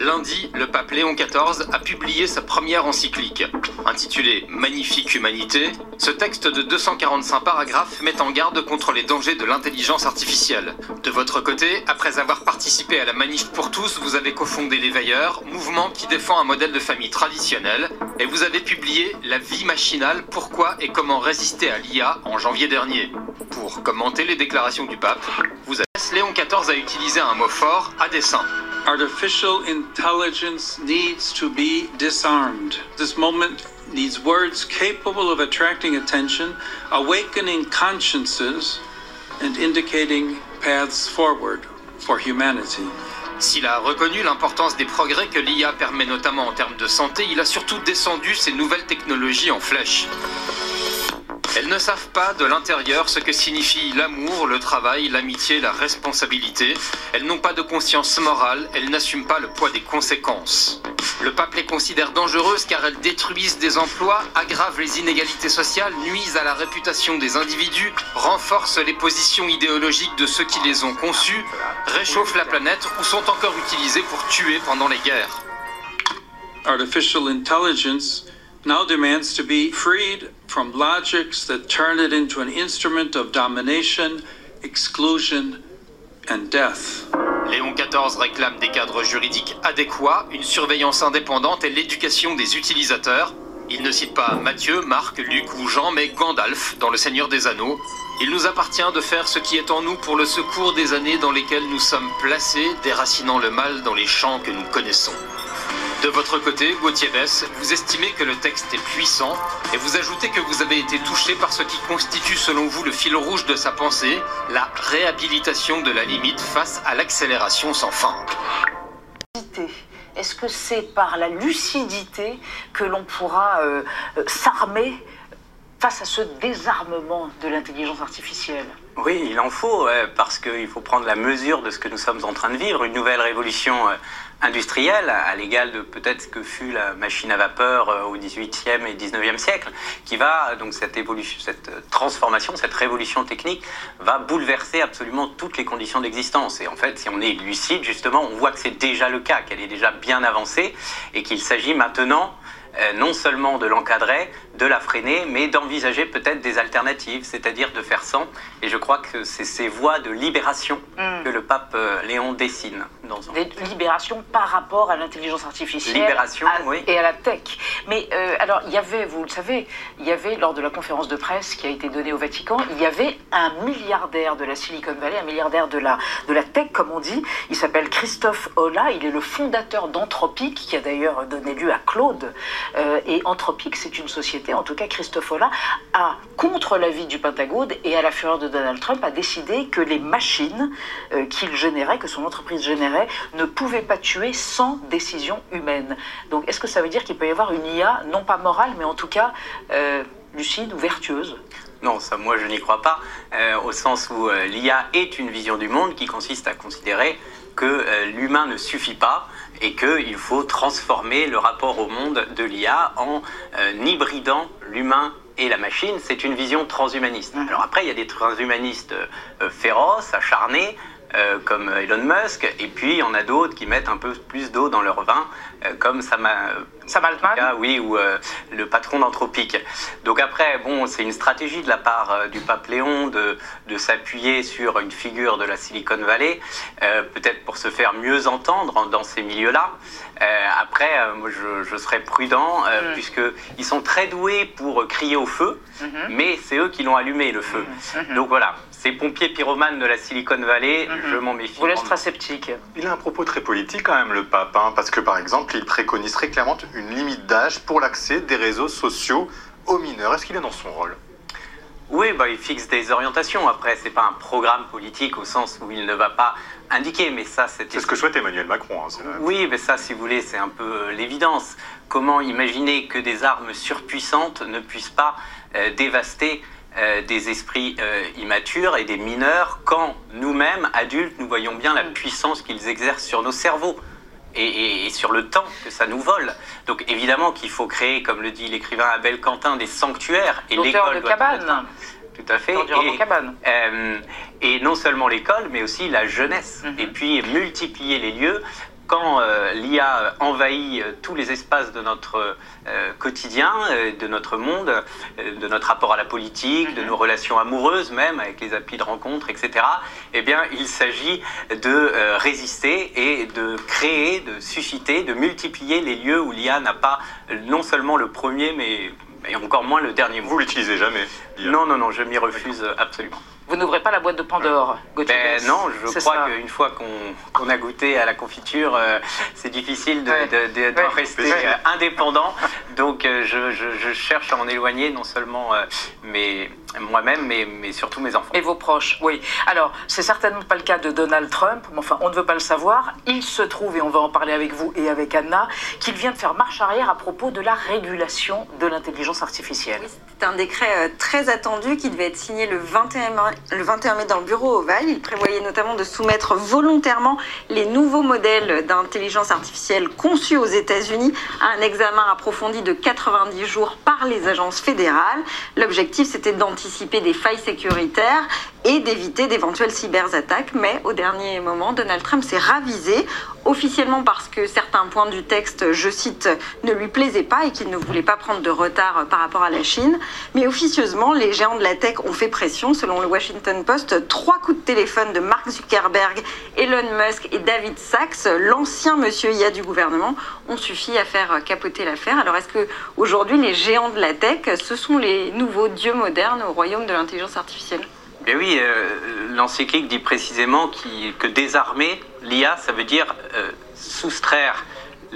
Lundi, le pape Léon XIV a publié sa première encyclique. Intitulée « Magnifique humanité », ce texte de 245 paragraphes met en garde contre les dangers de l'intelligence artificielle. De votre côté, après avoir participé à la Manif pour tous, vous avez cofondé Les Veilleurs, mouvement qui défend un modèle de famille traditionnel, et vous avez publié « La vie machinale, pourquoi et comment résister à l'IA » en janvier dernier. Pour commenter les déclarations du pape, Léon XIV a utilisé un mot fort à dessein. Artificial intelligence needs to be disarmed. This moment needs words capable of attracting attention, awakening consciences, and indicating paths forward for humanity. S'il a reconnu l'importance des progrès que l'IA permet notamment en termes de santé, il a surtout descendu ces nouvelles technologies en flèche. Elles ne savent pas de l'intérieur ce que signifie l'amour, le travail, l'amitié, la responsabilité. Elles n'ont pas de conscience morale, elles n'assument pas le poids des conséquences. Le pape les considère dangereuses car elles détruisent des emplois, aggravent les inégalités sociales, nuisent à la réputation des individus, renforcent les positions idéologiques de ceux qui les ont conçues, réchauffent la planète ou sont encore utilisées pour tuer pendant les guerres. Artificial intelligence now demands to be freed from logics that turn it into an instrument of domination, exclusion, and death. Léon XIV réclame des cadres juridiques adéquats, une surveillance indépendante et l'éducation des utilisateurs. Il ne cite pas Matthieu, Marc, Luc ou Jean, mais Gandalf dans Le Seigneur des Anneaux. Il nous appartient de faire ce qui est en nous pour le secours des années dans lesquelles nous sommes placés, déracinant le mal dans les champs que nous connaissons. De votre côté, Gauthier Besse, vous estimez que le texte est puissant et vous ajoutez que vous avez été touché par ce qui constitue selon vous le fil rouge de sa pensée, la réhabilitation de la limite face à l'accélération sans fin. Est-ce que c'est par la lucidité que l'on pourra s'armer face à ce désarmement de l'intelligence artificielle? Oui, il en faut, parce qu'il faut prendre la mesure de ce que nous sommes en train de vivre, une nouvelle révolution industrielle, à l'égal de peut-être ce que fut la machine à vapeur au XVIIIe et XIXe siècle, qui va, donc cette évolution, cette transformation, cette révolution technique, va bouleverser absolument toutes les conditions d'existence. Et en fait, si on est lucide, justement, on voit que c'est déjà le cas, qu'elle est déjà bien avancée, et qu'il s'agit maintenant non seulement de l'encadrer, de la freiner, mais d'envisager peut-être des alternatives, c'est-à-dire de faire sans. Et je crois que c'est ces voies de libération que le pape Léon dessine. Des libérations par rapport à l'intelligence artificielle oui. Et à la tech. Mais alors, il y avait, vous le savez, il y avait, lors de la conférence de presse qui a été donnée au Vatican, il y avait un milliardaire de la Silicon Valley, un milliardaire de la tech, comme on dit. Il s'appelle Christophe Olah, il est le fondateur d'Anthropic, qui a d'ailleurs donné lieu à Claude. Et Anthropic, c'est une société, en tout cas Christophe Olah, contre l'avis du Pentagone et à la fureur de Donald Trump, a décidé que les machines qu'il générait, que son entreprise générait, ne pouvaient pas tuer sans décision humaine. Donc est-ce que ça veut dire qu'il peut y avoir une IA, non pas morale, mais en tout cas lucide ou vertueuse? Non, ça moi je n'y crois pas, au sens où l'IA est une vision du monde qui consiste à considérer que l'humain ne suffit pas et qu'il faut transformer le rapport au monde de l'IA en hybridant l'humain et la machine. C'est une vision transhumaniste. Alors après, il y a des transhumanistes féroces, acharnés, comme Elon Musk, et puis il y en a d'autres qui mettent un peu plus d'eau dans leur vin, comme Sam Altman, oui, ou le patron d'Anthropic. Donc après, bon, c'est une stratégie de la part du pape Léon de s'appuyer sur une figure de la Silicon Valley, peut-être pour se faire mieux entendre dans ces milieux-là. Après, moi, je serais prudent, puisqu'ils sont très doués pour crier au feu, mais c'est eux qui l'ont allumé, le feu. Donc voilà. Ces pompiers pyromanes de la Silicon Valley, je m'en méfie. Vous laisse très sceptique. Il a un propos très politique quand même, le pape, parce que par exemple, il préconise très clairement une limite d'âge pour l'accès des réseaux sociaux aux mineurs. Est-ce qu'il est dans son rôle? Oui, il fixe des orientations. Après, c'est pas un programme politique au sens où il ne va pas indiquer, mais ça, c'est ce que souhaite Emmanuel Macron. Oui, mais ça, si vous voulez, c'est un peu l'évidence. Comment imaginer que des armes surpuissantes ne puissent pas dévaster des esprits immatures et des mineurs, quand nous-mêmes, adultes, nous voyons bien la puissance qu'ils exercent sur nos cerveaux et sur le temps que ça nous vole. Donc évidemment qu'il faut créer, comme le dit l'écrivain Abel Quentin, des sanctuaires. Et l'école doit Cabane. Tout à fait. Et non seulement l'école, mais aussi la jeunesse. Et puis multiplier les lieux quand l'IA envahit tous les espaces de notre quotidien, de notre monde, de notre rapport à la politique, de nos relations amoureuses même, avec les applis de rencontres, etc., eh bien, il s'agit de résister et de créer, de susciter, de multiplier les lieux où l'IA n'a pas non seulement le premier, mais encore moins le dernier mot. Vous l'utilisez jamais? Non, non, non, je m'y refuse absolument. Vous n'ouvrez pas la boîte de Pandore, Gauthier Besse. Non, je crois qu'une fois qu'on a goûté à la confiture, c'est difficile de rester indépendant. Donc je cherche à en éloigner non seulement moi-même, mais surtout mes enfants. Et vos proches, oui. Alors, c'est certainement pas le cas de Donald Trump, mais enfin, on ne veut pas le savoir. Il se trouve, et on va en parler avec vous et avec Anna, qu'il vient de faire marche arrière à propos de la régulation de l'intelligence artificielle. Oui, c'était un décret très attendu qui devait être signé le 21 mai dans le bureau ovale. Il prévoyait notamment de soumettre volontairement les nouveaux modèles d'intelligence artificielle conçus aux États-Unis à un examen approfondi de 90 jours par les agences fédérales. L'objectif, c'était d'anticiper des failles sécuritaires et d'éviter d'éventuelles cyberattaques. Mais au dernier moment, Donald Trump s'est ravisé, officiellement parce que certains points du texte, je cite, ne lui plaisaient pas et qu'il ne voulait pas prendre de retard par rapport à la Chine. Mais officieusement, les géants de la tech ont fait pression. Selon le Washington Post, 3 coups de téléphone de Mark Zuckerberg, Elon Musk et David Sachs, l'ancien monsieur IA du gouvernement, ont suffi à faire capoter l'affaire. Alors est-ce qu'aujourd'hui, les géants de la tech, ce sont les nouveaux dieux modernes au royaume de l'intelligence artificielle? Bien oui, l'encyclique dit précisément que désarmer l'IA, ça veut dire soustraire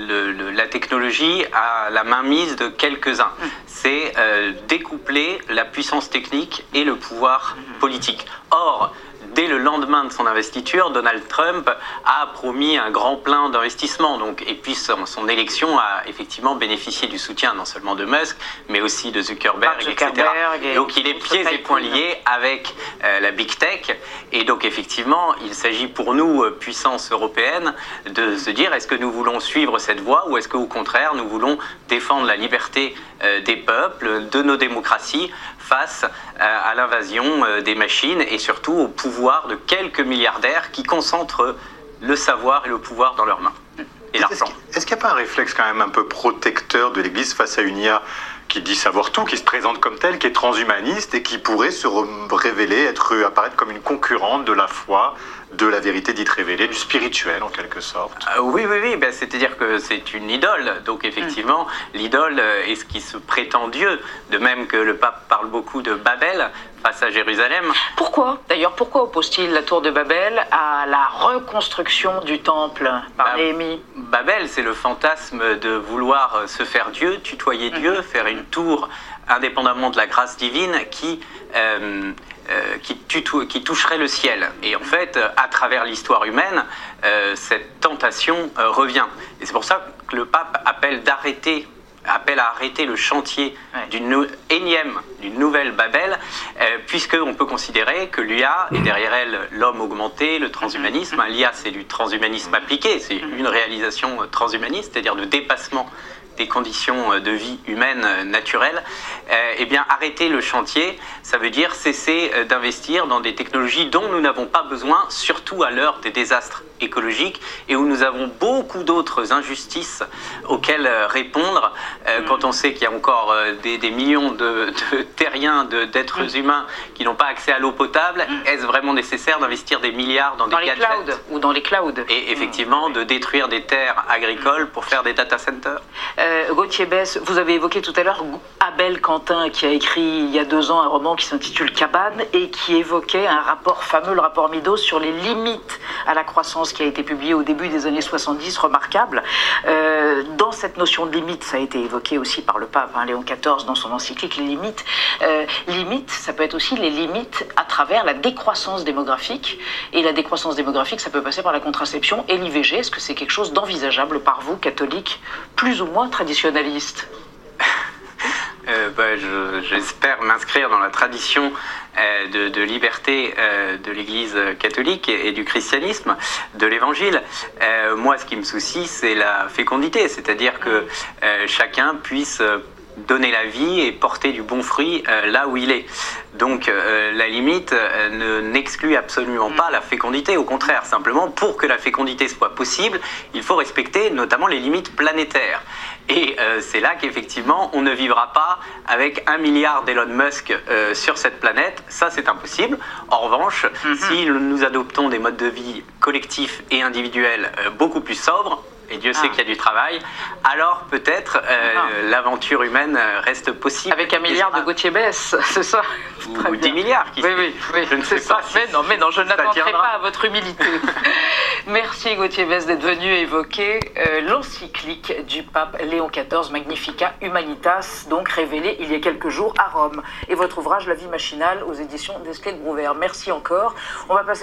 la technologie à la mainmise de quelques-uns. C'est découpler la puissance technique et le pouvoir politique. Or, dès le lendemain de son investiture, Donald Trump a promis un grand plein d'investissement. Et puis son élection a effectivement bénéficié du soutien non seulement de Musk, mais aussi de Zuckerberg, etc. Donc il est pieds et poings liés avec la Big Tech. Et donc effectivement, il s'agit pour nous, puissance européenne, de se dire est-ce que nous voulons suivre cette voie ou est-ce qu'au contraire, nous voulons défendre la liberté des peuples, de nos démocraties, face à l'invasion des machines et surtout au pouvoir de quelques milliardaires qui concentrent le savoir et le pouvoir dans leurs mains et l'argent. Est-ce qu'il n'y a pas un réflexe quand même un peu protecteur de l'Église face à une IA qui dit savoir tout, qui se présente comme telle, qui est transhumaniste et qui pourrait se révéler, apparaître comme une concurrente de la foi, de la vérité dite révélée, du spirituel en quelque sorte? Oui, c'est-à-dire que c'est une idole. Donc effectivement, l'idole est ce qui se prétend Dieu, de même que le pape parle beaucoup de Babel face à Jérusalem. Pourquoi oppose-t-il la tour de Babel à la reconstruction du temple par Néhémie? Babel, c'est le fantasme de vouloir se faire Dieu, tutoyer Dieu, faire une tour indépendamment de la grâce divine qui toucherait le ciel. Et en fait, à travers l'histoire humaine, cette tentation revient. Et c'est pour ça que le pape appelle à arrêter le chantier d'une nouvelle Babel, puisqu'on peut considérer que l'IA, et derrière elle l'homme augmenté, le transhumanisme, l'IA c'est du transhumanisme appliqué, c'est une réalisation transhumaniste, c'est-à-dire de dépassement des conditions de vie humaine naturelles, eh bien arrêter le chantier, ça veut dire cesser d'investir dans des technologies dont nous n'avons pas besoin, surtout à l'heure des désastres écologiques et où nous avons beaucoup d'autres injustices auxquelles répondre quand on sait qu'il y a encore des millions de terriens, d'êtres humains qui n'ont pas accès à l'eau potable. Est-ce vraiment nécessaire d'investir des milliards dans des gadgets ou dans les clouds et effectivement de détruire des terres agricoles pour faire des data centers? Gauthier Besse, vous avez évoqué tout à l'heure Abel Quentin qui a écrit il y a 2 ans un roman qui s'intitule Cabane et qui évoquait un rapport fameux, le rapport Midos, sur les limites à la croissance qui a été publié au début des années 70, remarquable. Dans cette notion de limite, ça a été évoqué aussi par le pape Léon XIV dans son encyclique Les Limites. Limites, ça peut être aussi les limites à travers la décroissance démographique. Et la décroissance démographique, ça peut passer par la contraception et l'IVG. Est-ce que c'est quelque chose d'envisageable par vous, catholiques, plus ou moins traditionnalistes? J'espère m'inscrire dans la tradition de liberté de l'Église catholique et du christianisme, de l'Évangile. Moi, ce qui me soucie, c'est la fécondité, c'est-à-dire que chacun puisse donner la vie et porter du bon fruit là où il est. Donc la limite n'exclut absolument pas la fécondité, au contraire, simplement pour que la fécondité soit possible, il faut respecter notamment les limites planétaires. Et c'est là qu'effectivement on ne vivra pas avec 1 milliard d'Elon Musk sur cette planète, ça c'est impossible. En revanche, si nous adoptons des modes de vie collectifs et individuels beaucoup plus sobres, et Dieu sait qu'il y a du travail, alors peut-être l'aventure humaine reste possible. Avec 1 milliard de Gauthier Besse, c'est ça? Ou 10 milliards, qui oui, je ne sais pas. Mais non, je n'attendrai pas à votre humilité. Merci Gauthier Besse d'être venu évoquer l'encyclique du pape Léon XIV, Magnificat Humanitas, donc révélée il y a quelques jours à Rome. Et votre ouvrage La vie machinale aux éditions d'Esclés de Brouwer. Merci encore. On va passer